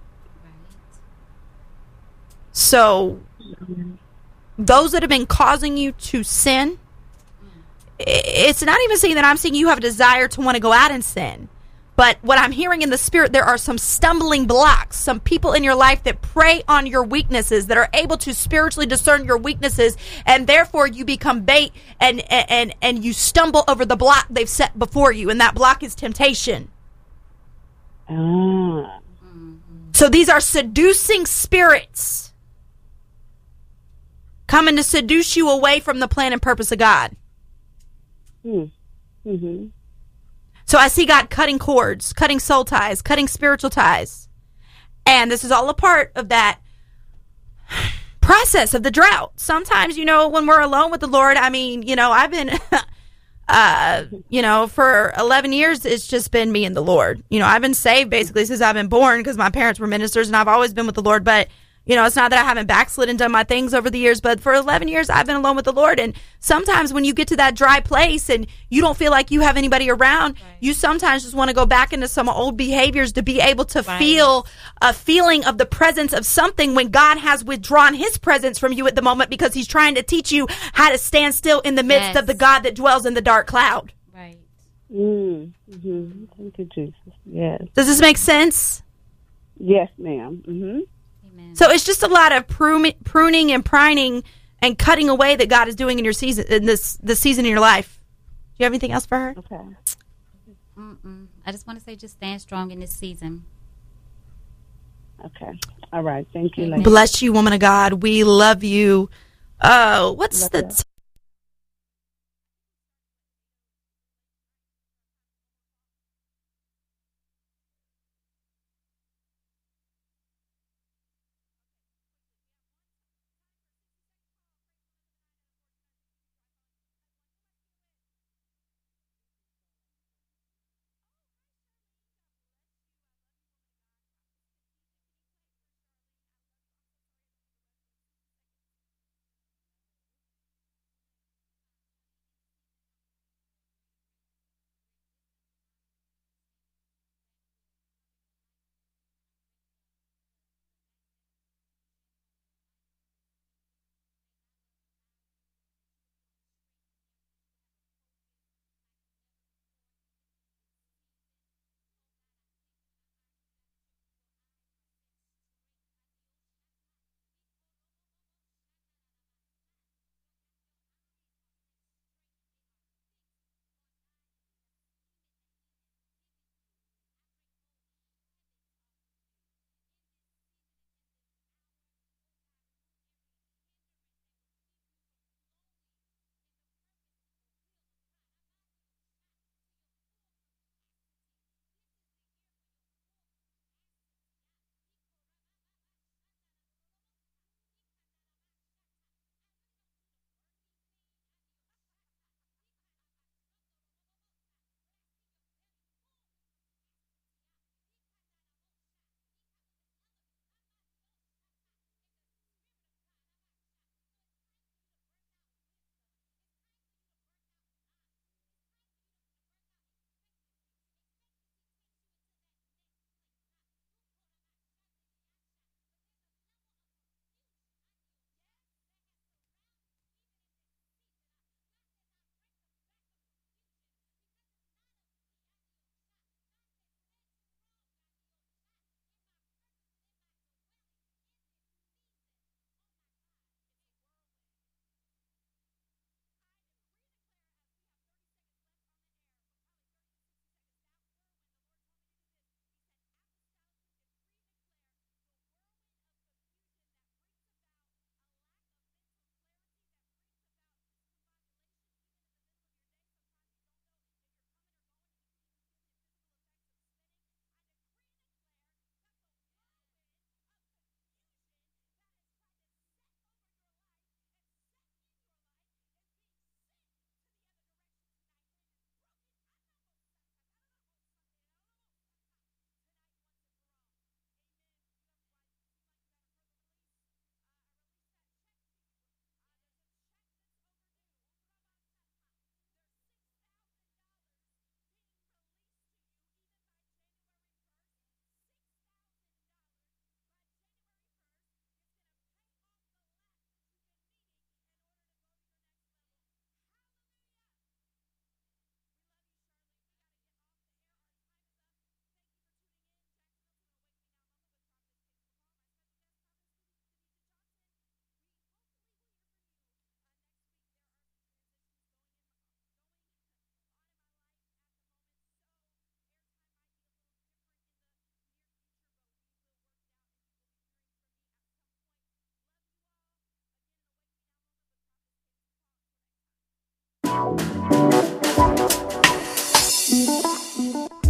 So, those that have been causing you to sin, it's not even saying that I'm saying you have a desire to want to go out and sin. But what I'm hearing in the spirit, there are some stumbling blocks, some people in your life that prey on your weaknesses, that are able to spiritually discern your weaknesses, and therefore you become bait and and and you stumble over the block they've set before you, and that block is temptation. Ah. So these are seducing spirits coming to seduce you away from the plan and purpose of God. Hmm. Mm-hmm. So I see God cutting cords, cutting soul ties, cutting spiritual ties. And this is all a part of that process of the drought. Sometimes, you know, when we're alone with the Lord, I mean, you know, I've been, uh, you know, for eleven years, it's just been me and the Lord. You know, I've been saved basically since I've been born because my parents were ministers and I've always been with the Lord. But you know, it's not that I haven't backslid and done my things over the years, but for eleven years, I've been alone with the Lord. And sometimes when you get to that dry place and you don't feel like you have anybody around, right. you sometimes just want to go back into some old behaviors to be able to right. feel a feeling of the presence of something when God has withdrawn His presence from you at the moment because He's trying to teach you how to stand still in the midst yes. of the God that dwells in the dark cloud. Right. Mm, mm-hmm. Thank you, Jesus. Yes. Does this make sense? Yes, ma'am. Mm-hmm. So it's just a lot of pruning and pruning and cutting away that God is doing in your season, in this this season in your life. Do you have anything else for her? Okay. Mm-mm. I just want to say, just stand strong in this season. Okay. All right. Thank you. Lady. Bless you, woman of God. We love you. Uh, what's love the? T-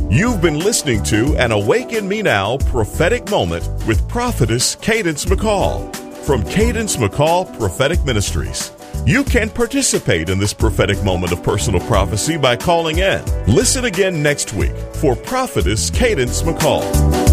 You've been listening to an Awaken Me Now prophetic moment with prophetess Cadence McCall from Cadence McCall Prophetic Ministries. You can participate in this prophetic moment of personal prophecy by calling in. Listen again next week for prophetess Cadence McCall.